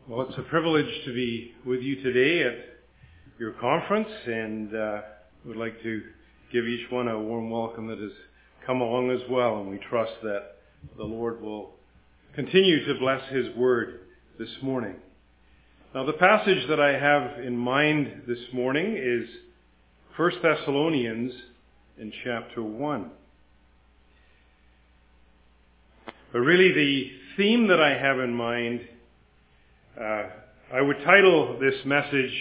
Well, it's a privilege to be with you today at your conference, and would like to give each one a warm welcome that has come along as well, and we trust that the Lord will continue to bless His Word this morning. Now, the passage that I have in mind this morning is 1 Thessalonians in chapter 1. But really, the theme that I have in mind, I would title this message,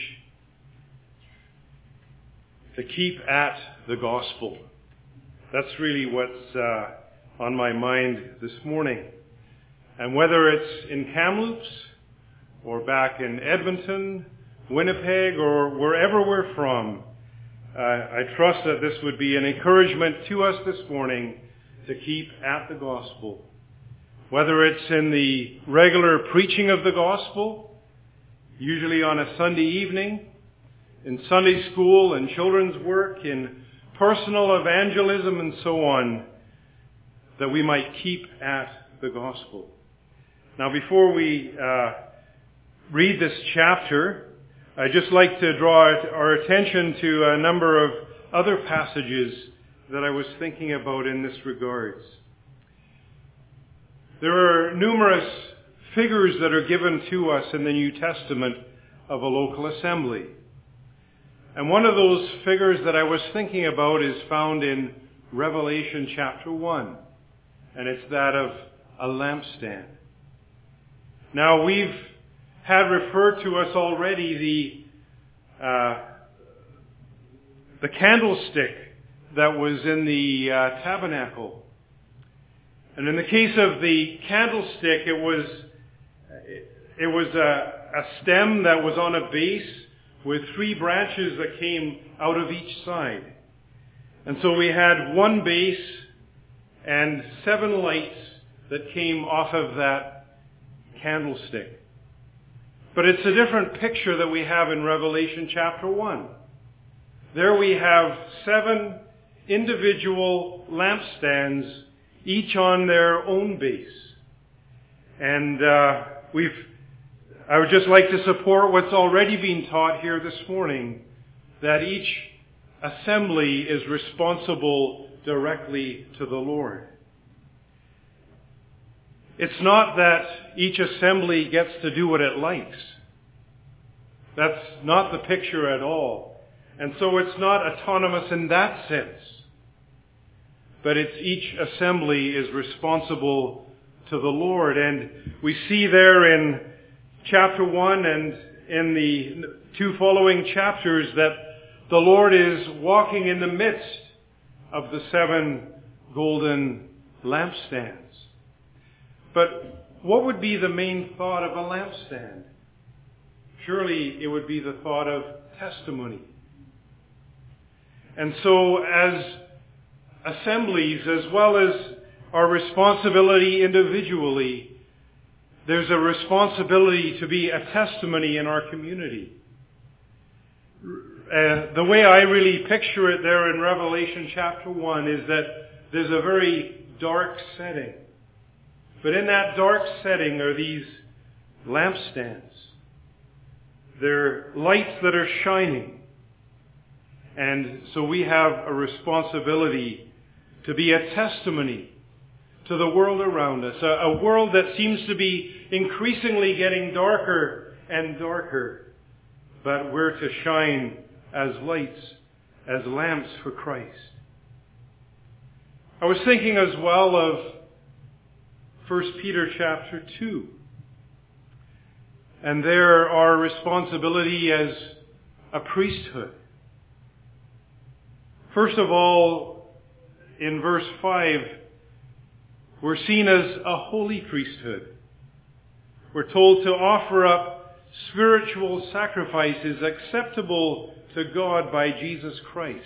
"To Keep at the Gospel." That's really what's on my mind this morning. And whether it's in Kamloops or back in Edmonton, Winnipeg, or wherever we're from, I trust that this would be an encouragement to us this morning to keep at the gospel. Whether it's in the regular preaching of the gospel, usually on a Sunday evening, in Sunday school and children's work, in personal evangelism and so on, that we might keep at the gospel. Now, before we read this chapter, I'd just like to draw our attention to a number of other passages that I was thinking about in this regards. There are numerous figures that are given to us in the New Testament of a local assembly. And one of those figures that I was thinking about is found in Revelation chapter 1. And it's that of a lampstand. Now, we've had referred to us already the candlestick that was in the tabernacle. And in the case of the candlestick, it was a stem that was on a base with 3 branches that came out of each side. And so we had one base and 7 lights that came off of that candlestick. But it's a different picture that we have in Revelation chapter 1. There we have 7 individual lampstands, each on their own base. And I would just like to support what's already been taught here this morning, that each assembly is responsible directly to the Lord. It's not that each assembly gets to do what it likes. That's not the picture at all. And so it's not autonomous in that sense. But it's each assembly is responsible to the Lord. And we see there in chapter 1 and in the 2 following chapters that the Lord is walking in the midst of the 7 golden lampstands. But what would be the main thought of a lampstand? Surely it would be the thought of testimony. And so as assemblies, as well as our responsibility individually, there's a responsibility to be a testimony in our community. The way I really picture it there in Revelation chapter 1 is that there's a very dark setting. But in that dark setting are these lampstands. They're lights that are shining. And so we have a responsibility to be a testimony to the world around us, a world that seems to be increasingly getting darker and darker. But we're to shine as lights, as lamps for Christ. I was thinking as well of 1 Peter chapter 2. And there our responsibility as a priesthood. First of all, in verse 5, we're seen as a holy priesthood. We're told to offer up spiritual sacrifices acceptable to God by Jesus Christ.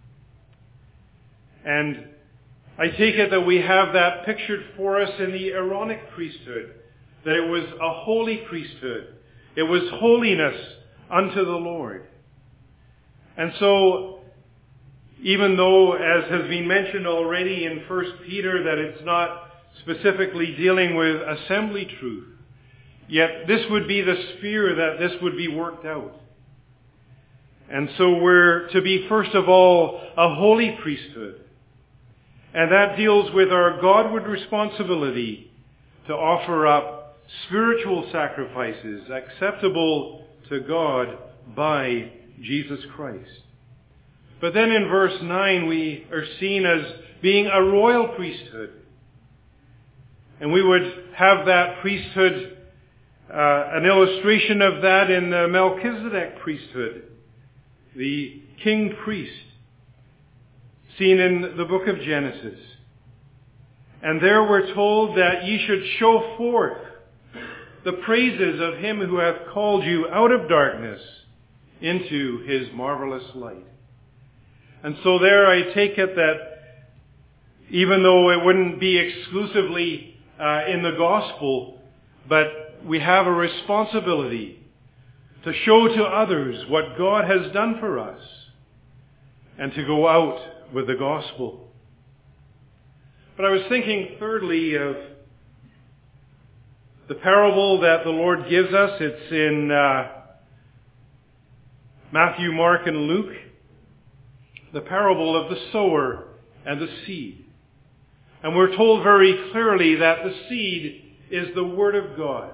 And I take it that we have that pictured for us in the Aaronic priesthood, that it was a holy priesthood. It was holiness unto the Lord. And so, even though, as has been mentioned already in 1 Peter, that it's not specifically dealing with assembly truth, Yet this would be the sphere that this would be worked out. And so we're to be, first of all, a holy priesthood. And that deals with our Godward responsibility to offer up spiritual sacrifices acceptable to God by Jesus Christ. But then in verse 9 we are seen as being a royal priesthood. And we would have that priesthood, an illustration of that in the Melchizedek priesthood, the king priest, seen in the book of Genesis. And there we're told that ye should show forth the praises of him who hath called you out of darkness into his marvelous light. And so there I take it that even though it wouldn't be exclusively in the gospel, but we have a responsibility to show to others what God has done for us and to go out with the gospel. But I was thinking thirdly of the parable that the Lord gives us. It's in Matthew, Mark, and Luke. The parable of the sower and the seed. And we're told very clearly that the seed is the Word of God.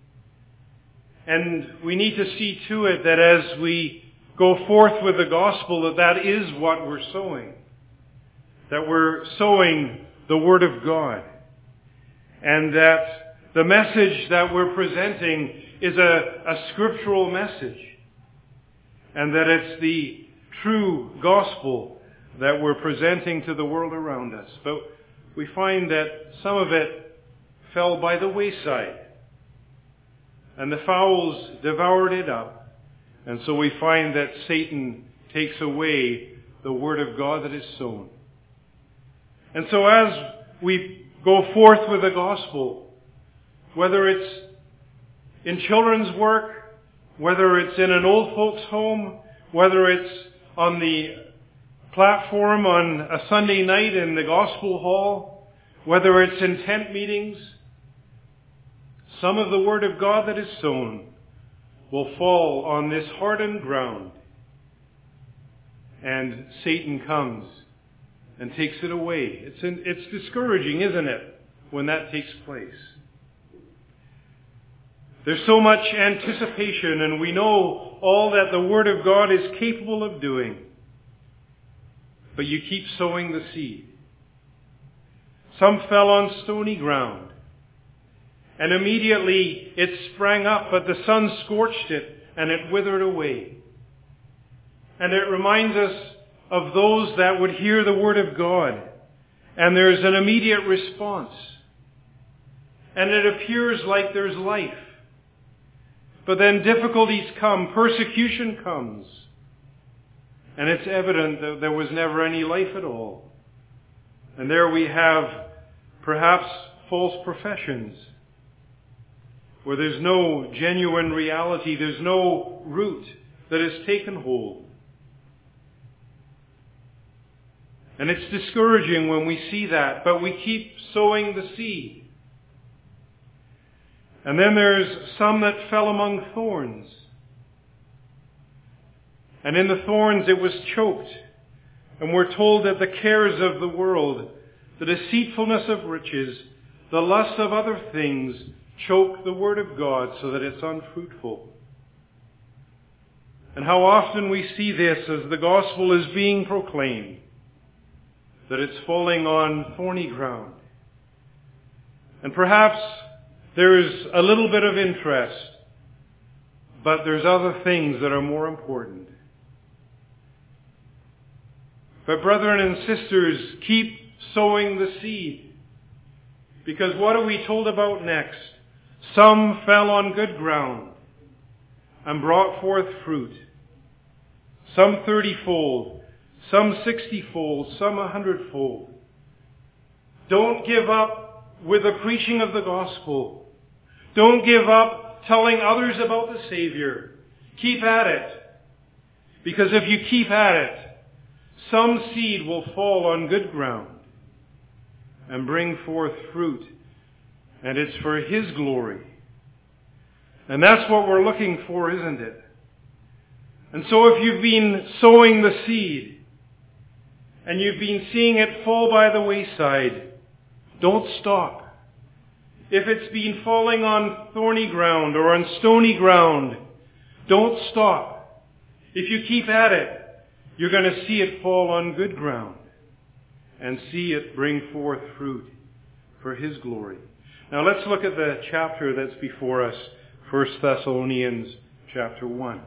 And we need to see to it that as we go forth with the gospel, that is what we're sowing. That we're sowing the Word of God. And that the message that we're presenting is a scriptural message. And that it's the true gospel that we're presenting to the world around us. But we find that some of it fell by the wayside. And the fowls devoured it up. And so we find that Satan takes away the word of God that is sown. And so as we go forth with the gospel, whether it's in children's work, whether it's in an old folks' home, whether it's on the platform on a Sunday night in the gospel hall, whether it's in tent meetings, some of the word of God that is sown will fall on this hardened ground. And Satan comes and takes it away. It's discouraging, isn't it, when that takes place? There's so much anticipation, and we know all that the Word of God is capable of doing. But you keep sowing the seed. Some fell on stony ground, and immediately it sprang up, but the sun scorched it, and it withered away. And it reminds us of those that would hear the Word of God, and there's an immediate response. And it appears like there's life. But then difficulties come, persecution comes, and it's evident that there was never any life at all. And there we have perhaps false professions, where there's no genuine reality, there's no root that has taken hold. And it's discouraging when we see that, but we keep sowing the seed. And then there's some that fell among thorns. And in the thorns it was choked. And we're told that the cares of the world, the deceitfulness of riches, the lust of other things choke the word of God so that it's unfruitful. And how often we see this as the gospel is being proclaimed, that it's falling on thorny ground. And perhaps there's a little bit of interest, but there's other things that are more important. But brethren and sisters, keep sowing the seed. Because what are we told about next? Some fell on good ground and brought forth fruit. Some 30-fold, some 60-fold, some 100-fold. Don't give up with the preaching of the gospel. Don't give up telling others about the Savior. Keep at it. Because if you keep at it, some seed will fall on good ground and bring forth fruit. And it's for His glory. And that's what we're looking for, isn't it? And so if you've been sowing the seed and you've been seeing it fall by the wayside, don't stop. If it's been falling on thorny ground or on stony ground, don't stop. If you keep at it, you're going to see it fall on good ground and see it bring forth fruit for His glory. Now let's look at the chapter that's before us, 1 Thessalonians chapter 1.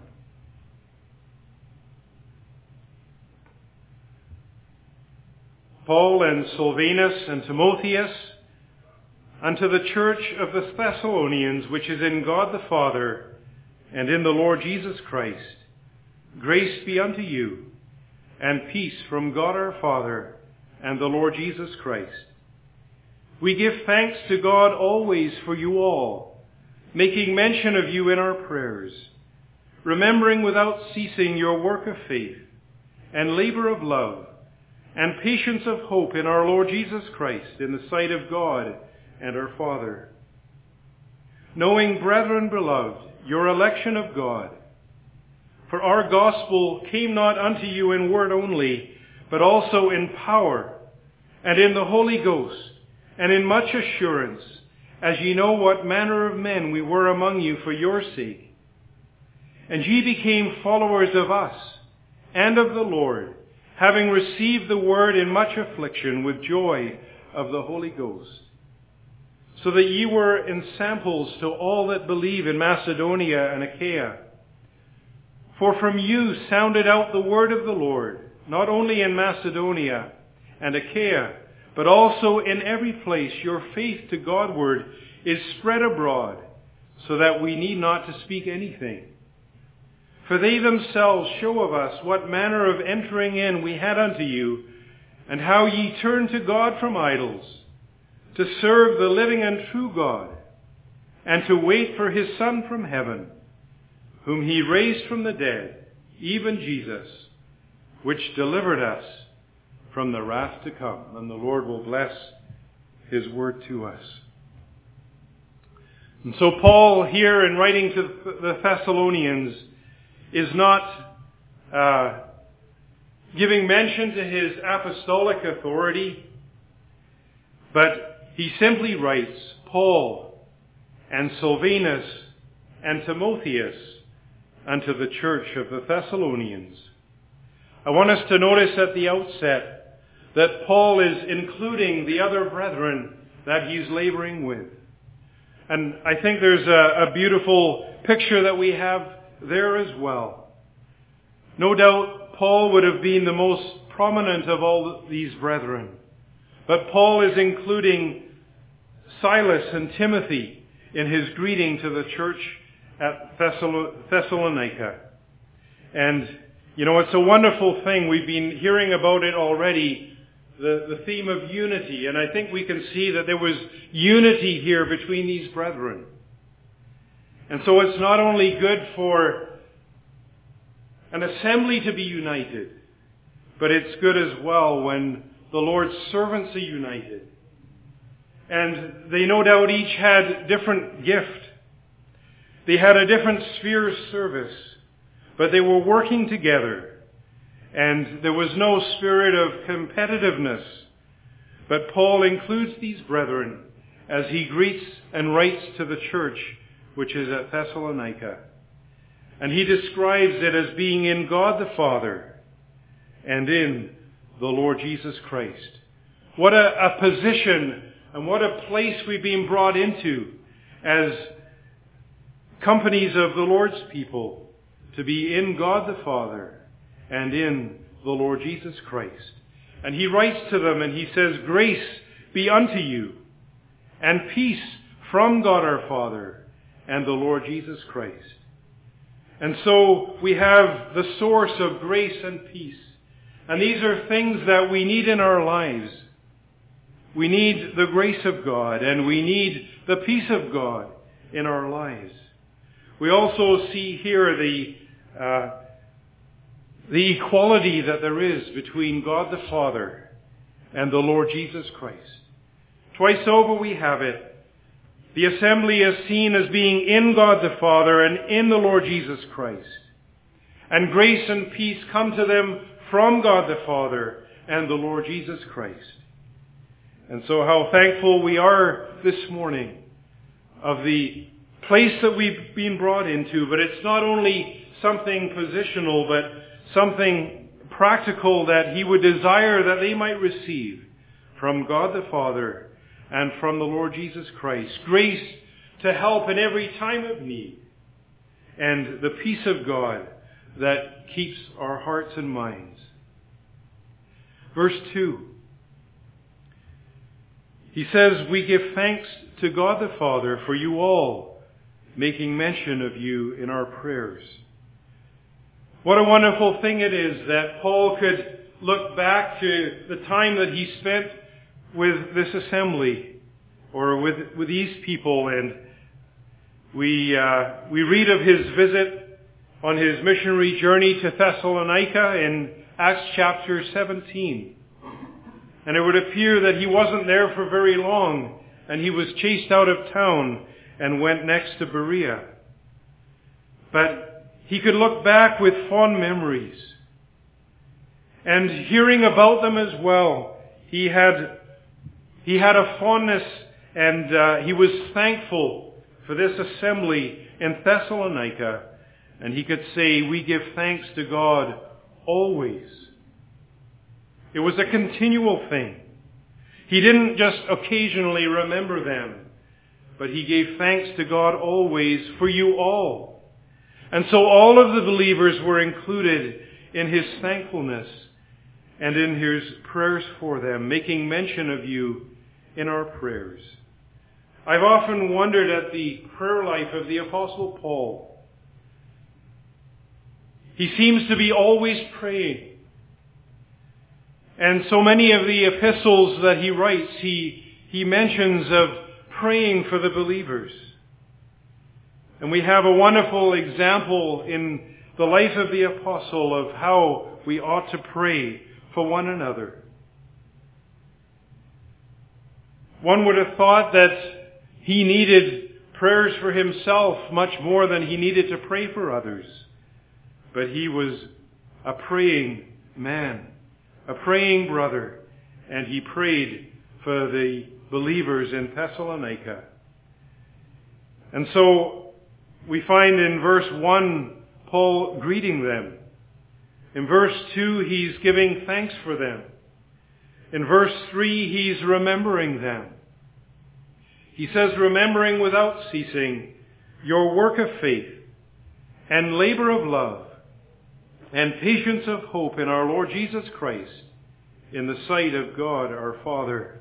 Paul and Silvanus and Timotheus, unto the church of the Thessalonians, which is in God the Father and in the Lord Jesus Christ, grace be unto you, and peace from God our Father and the Lord Jesus Christ. We give thanks to God always for you all, making mention of you in our prayers, remembering without ceasing your work of faith and labor of love and patience of hope in our Lord Jesus Christ in the sight of God and our Father. Knowing, brethren beloved, your election of God, for our gospel came not unto you in word only, but also in power, and in the Holy Ghost, and in much assurance, as ye know what manner of men we were among you for your sake. And ye became followers of us, and of the Lord, having received the word in much affliction with joy of the Holy Ghost. So that ye were ensamples to all that believe in Macedonia and Achaia. For from you sounded out the word of the Lord, not only in Macedonia and Achaia, but also in every place your faith to Godward is spread abroad, so that we need not to speak anything. For they themselves show of us what manner of entering in we had unto you, and how ye turned to God from idols, to serve the living and true God, and to wait for His Son from heaven, whom He raised from the dead, even Jesus, which delivered us from the wrath to come. And the Lord will bless His word to us. And so Paul here, in writing to the Thessalonians, is not giving mention to his apostolic authority, but he simply writes, Paul and Silvanus and Timotheus unto the church of the Thessalonians. I want us to notice at the outset that Paul is including the other brethren that he's laboring with. And I think there's a beautiful picture that we have there as well. No doubt Paul would have been the most prominent of all these brethren. But Paul is including Silas and Timothy in his greeting to the church at Thessalonica. And, you know, it's a wonderful thing. We've been hearing about it already, the theme of unity. And I think we can see that there was unity here between these brethren. And so it's not only good for an assembly to be united, but it's good as well when the Lord's servants are united. And they no doubt each had different gift. They had a different sphere of service, but they were working together. And there was no spirit of competitiveness. But Paul includes these brethren as he greets and writes to the church which is at Thessalonica. And he describes it as being in God the Father and in the Lord Jesus Christ. What a position and what a place we've been brought into as companies of the Lord's people, to be in God the Father and in the Lord Jesus Christ. And he writes to them and he says, grace be unto you and peace from God our Father and the Lord Jesus Christ. And so we have the source of grace and peace. And these are things that we need in our lives. We need the grace of God and we need the peace of God in our lives. We also see here the equality that there is between God the Father and the Lord Jesus Christ. Twice over we have it The assembly is seen as being in God the Father and in the Lord Jesus Christ. And grace and peace come to them from God the Father and the Lord Jesus Christ. And so how thankful we are this morning of the place that we've been brought into. But it's not only something positional, but something practical that he would desire that they might receive from God the Father and from the Lord Jesus Christ. Grace to help in every time of need. And the peace of God that keeps our hearts and minds. Verse 2. He says, we give thanks to God the Father for you all, making mention of you in our prayers. What a wonderful thing it is that Paul could look back to the time that he spent with this assembly, or with these people, and we read of his visit on his missionary journey to Thessalonica in Acts chapter 17. And it would appear that he wasn't there for very long, and he was chased out of town and went next to Berea. But he could look back with fond memories. And hearing about them as well, he had a fondness, and he was thankful for this assembly in Thessalonica. And he could say, we give thanks to God always. It was a continual thing. He didn't just occasionally remember them, but he gave thanks to God always for you all. And so all of the believers were included in his thankfulness and in his prayers for them, making mention of you in our prayers. I've often wondered at the prayer life of the Apostle Paul. He seems to be always praying. And so many of the epistles that he writes, he mentions of praying for the believers. And we have a wonderful example in the life of the apostle of how we ought to pray for one another. One would have thought that he needed prayers for himself much more than he needed to pray for others. But he was a praying man, a praying brother, and he prayed for the believers in Thessalonica. And so we find in verse 1, Paul greeting them. In verse 2, he's giving thanks for them. In verse 3, he's remembering them. He says, remembering without ceasing your work of faith and labor of love and patience of hope in our Lord Jesus Christ in the sight of God our Father.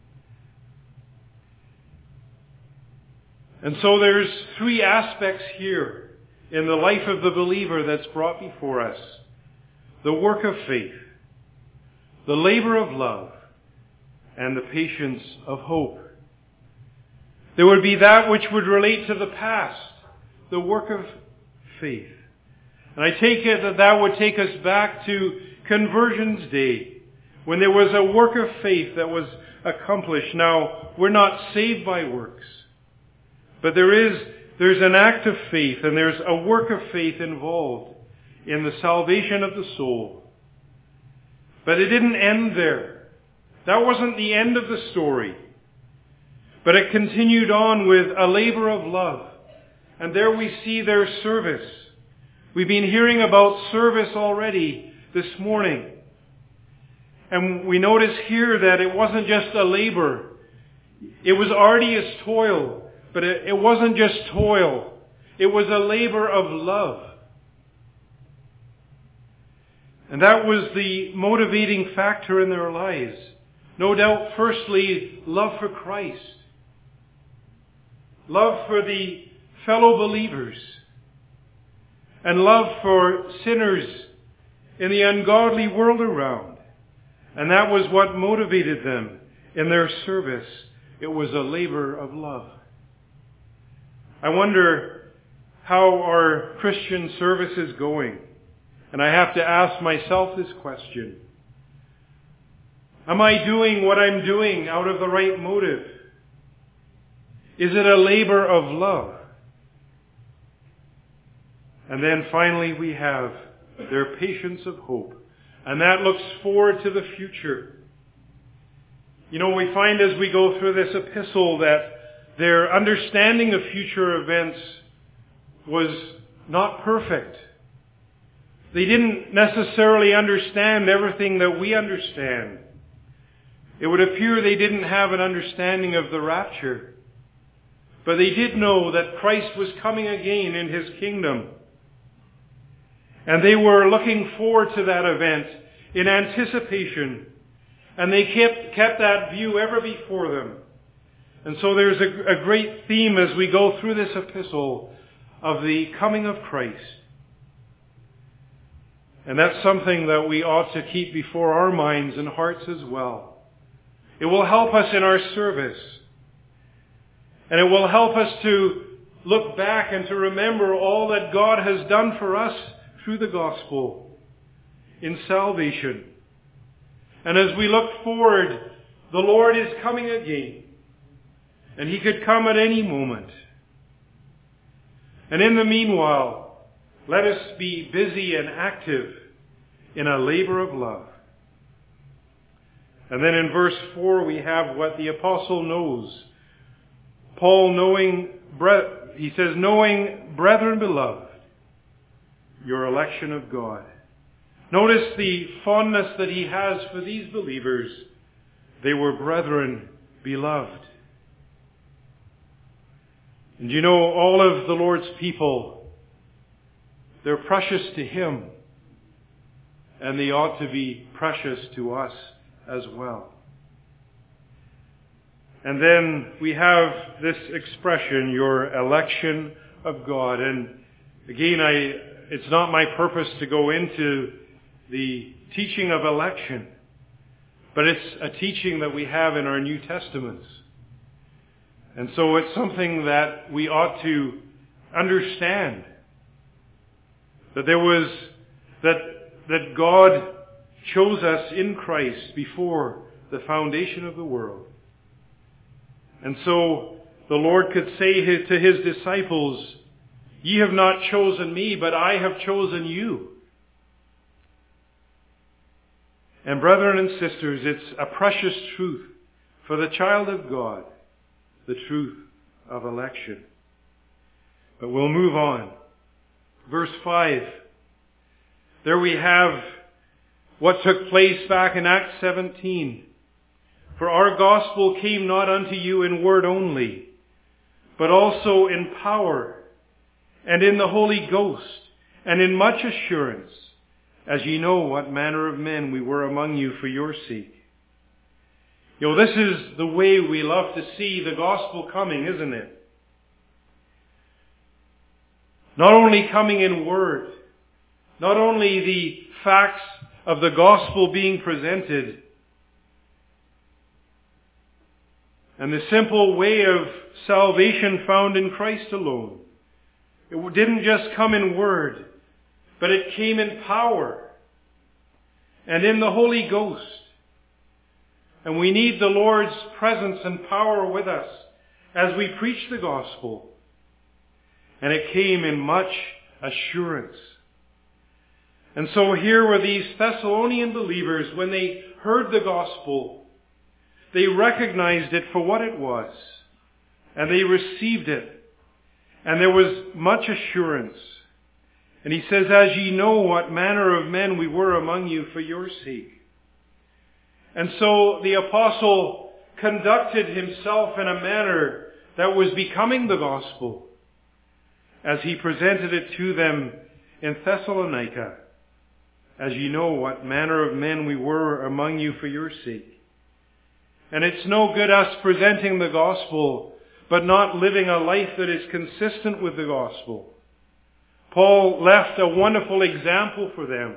And so there's three aspects here in the life of the believer that's brought before us. The work of faith, the labor of love, and the patience of hope. There would be that which would relate to the past, the work of faith. And I take it that would take us back to Conversions Day, when there was a work of faith that was accomplished. Now, we're not saved by works, but there's an act of faith, and there's a work of faith involved in the salvation of the soul. But it didn't end there. That wasn't the end of the story. But it continued on with a labor of love. And there we see their service. We've been hearing about service already this morning. And we notice here that it wasn't just a labor. It was arduous toil. But it wasn't just toil. It was a labor of love. And that was the motivating factor in their lives. No doubt, firstly, love for Christ. Love for the fellow believers. And love for sinners in the ungodly world around. And that was what motivated them in their service. It was a labor of love. I wonder how our Christian service is going. And I have to ask myself this question. Am I doing what I'm doing out of the right motive? Is it a labor of love? And then finally we have their patience of hope. And that looks forward to the future. You know, we find as we go through this epistle that their understanding of future events was not perfect. They didn't necessarily understand everything that we understand. It would appear they didn't have an understanding of the rapture. But they did know that Christ was coming again in His kingdom. And they were looking forward to that event in anticipation. And they kept that view ever before them. And so there's a great theme as we go through this epistle of the coming of Christ. And that's something that we ought to keep before our minds and hearts as well. It will help us in our service. And it will help us to look back and to remember all that God has done for us through the gospel in salvation. And as we look forward, the Lord is coming again. And He could come at any moment. And in the meanwhile, let us be busy and active in a labor of love. And then in verse 4 we have what the apostle knows. Paul he says, knowing, brethren beloved, your election of God. Notice the fondness that he has for these believers. They were brethren beloved. And you know, all of the Lord's people, they're precious to Him. And they ought to be precious to us as well. And then we have this expression, your election of God. And again, it's not my purpose to go into the teaching of election, but it's a teaching that we have in our New Testaments. And so it's something that we ought to understand. That God chose us in Christ before the foundation of the world. And so the Lord could say to His disciples, ye have not chosen me, but I have chosen you. And brethren and sisters, it's a precious truth for the child of God, the truth of election. But we'll move on. Verse 5. There we have what took place back in Acts 17. For our gospel came not unto you in word only, but also in power, and in the Holy Ghost, and in much assurance, as ye know what manner of men we were among you for your sake. You know, this is the way we love to see the gospel coming, isn't it? Not only coming in word, not only the facts of the gospel being presented, and the simple way of salvation found in Christ alone. It didn't just come in word, but it came in power and in the Holy Ghost. And we need the Lord's presence and power with us as we preach the gospel. And it came in much assurance. And so here were these Thessalonian believers, when they heard the gospel, they recognized it for what it was, and they received it. And there was much assurance. And he says, as ye know what manner of men we were among you for your sake. And so the apostle conducted himself in a manner that was becoming the gospel, as he presented it to them in Thessalonica. As ye know what manner of men we were among you for your sake. And it's no good us presenting the gospel, but not living a life that is consistent with the gospel. Paul left a wonderful example for them.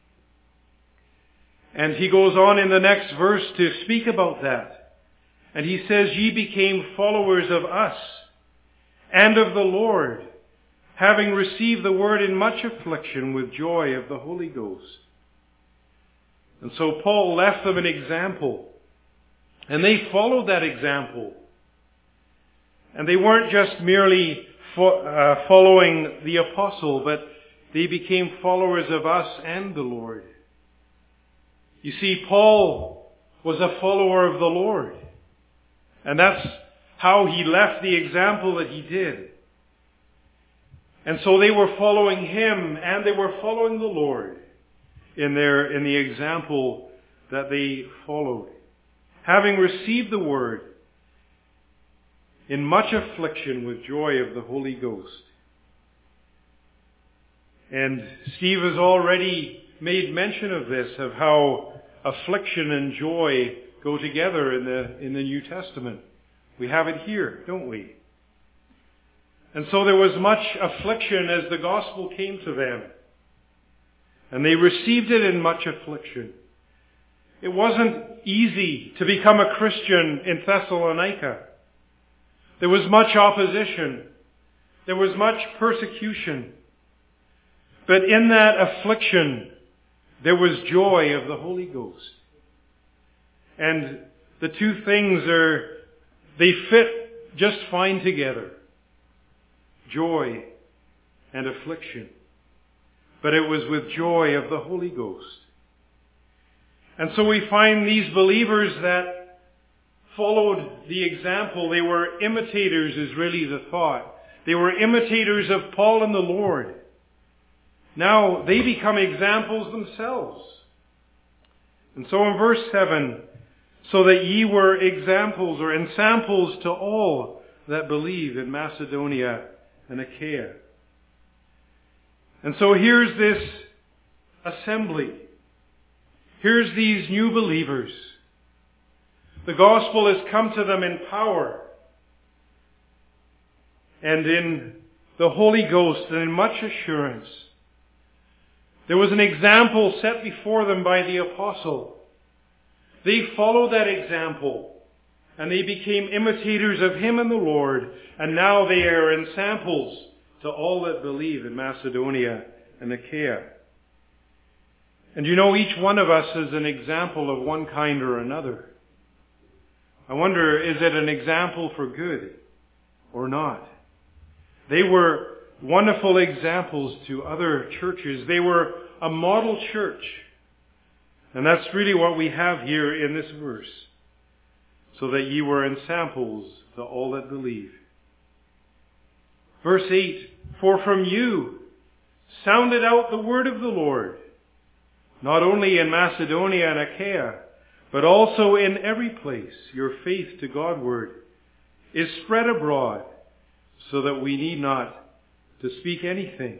And he goes on in the next verse to speak about that. And he says, ye became followers of us and of the Lord, having received the word in much affliction with joy of the Holy Ghost. And so Paul left them an example. And they followed that example. And they weren't just merely following the apostle, but they became followers of us and the Lord. You see, Paul was a follower of the Lord. And that's how he left the example that he did. And so they were following him, and they were following the Lord in the example that they followed. Having received the word in much affliction with joy of the Holy Ghost. And Steve has already made mention of this, of how affliction and joy go together in the New Testament. We have it here, don't we? And so there was much affliction as the gospel came to them. And they received it in much affliction. It wasn't easy to become a Christian in Thessalonica. There was much opposition. There was much persecution. But in that affliction, there was joy of the Holy Ghost. And the two things they fit just fine together. Joy and affliction. But it was with joy of the Holy Ghost. And so we find these believers that followed the example. They were imitators, is really the thought. They were imitators of Paul and the Lord. Now they become examples themselves. And so in verse 7, so that ye were examples or ensamples to all that believe in Macedonia and Achaia. And so here's this assembly. Here's these new believers. The gospel has come to them in power and in the Holy Ghost and in much assurance. There was an example set before them by the apostle. They followed that example and they became imitators of him and the Lord, and now they are ensamples to all that believe in Macedonia and Achaia. And you know, each one of us is an example of one kind or another. I wonder, is it an example for good or not? They were wonderful examples to other churches. They were a model church. And that's really what we have here in this verse. So that ye were ensamples to all that believe. Verse 8, for from you sounded out the word of the Lord, not only in Macedonia and Achaia, but also in every place your faith to Godward is spread abroad, so that we need not to speak anything.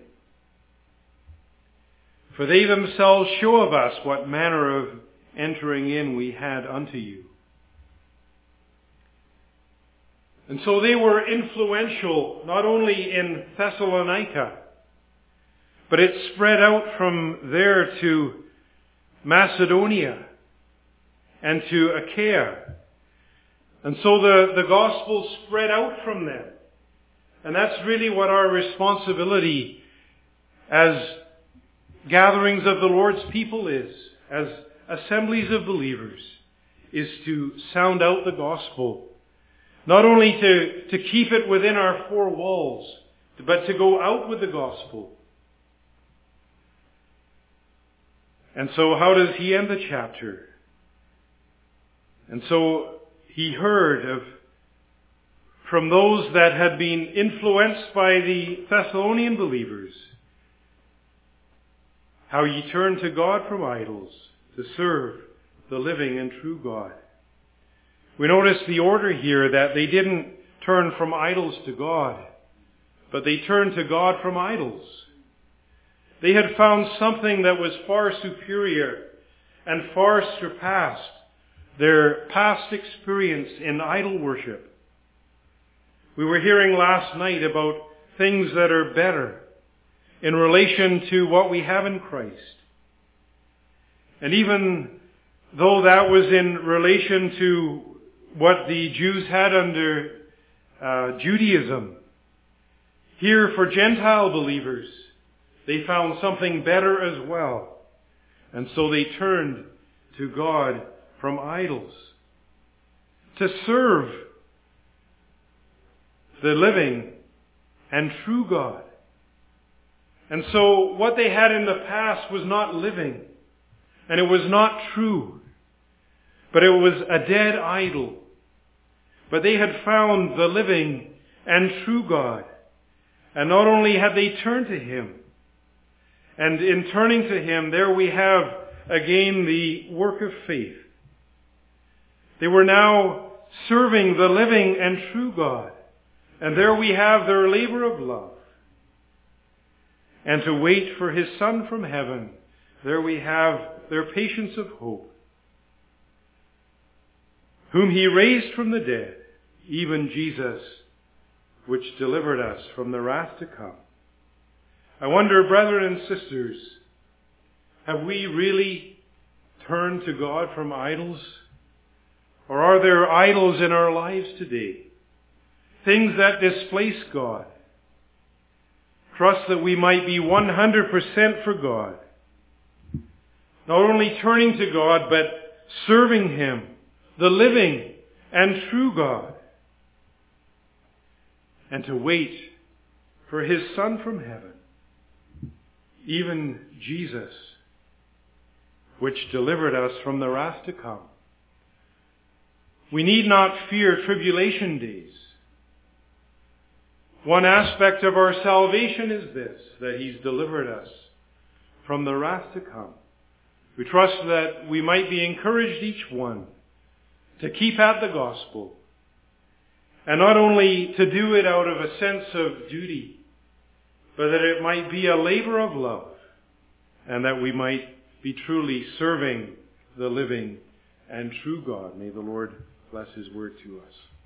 For they themselves show of us what manner of entering in we had unto you. And so they were influential not only in Thessalonica, but it spread out from there to Macedonia and to Achaia. And so the gospel spread out from them. And that's really what our responsibility as gatherings of the Lord's people is, as assemblies of believers, is to sound out the gospel. Not only to keep it within our four walls, but to go out with the gospel. And so how does he end the chapter? And so he heard from those that had been influenced by the Thessalonian believers, how ye turned to God from idols to serve the living and true God. We notice the order here that they didn't turn from idols to God, but they turned to God from idols. They had found something that was far superior and far surpassed their past experience in idol worship. We were hearing last night about things that are better in relation to what we have in Christ. And even though that was in relation to what the Jews had under Judaism, here for Gentile believers, they found something better as well. And so they turned to God from idols. To serve the living and true God. And so what they had in the past was not living, and it was not true, but it was a dead idol. But they had found the living and true God. And not only had they turned to Him, and in turning to Him, there we have again the work of faith. They were now serving the living and true God. And there we have their labor of love. And to wait for His Son from heaven, there we have their patience of hope, whom He raised from the dead, even Jesus, which delivered us from the wrath to come. I wonder, brethren and sisters, have we really turned to God from idols? Or are there idols in our lives today? Things that displace God. Trust that we might be 100% for God. Not only turning to God, but serving Him, the living and true God. And to wait for His Son from heaven, even Jesus, which delivered us from the wrath to come. We need not fear tribulation days. One aspect of our salvation is this, that He's delivered us from the wrath to come. We trust that we might be encouraged, each one, to keep at the gospel, and not only to do it out of a sense of duty, but that it might be a labor of love, and that we might be truly serving the living and true God. May the Lord bless His word to us.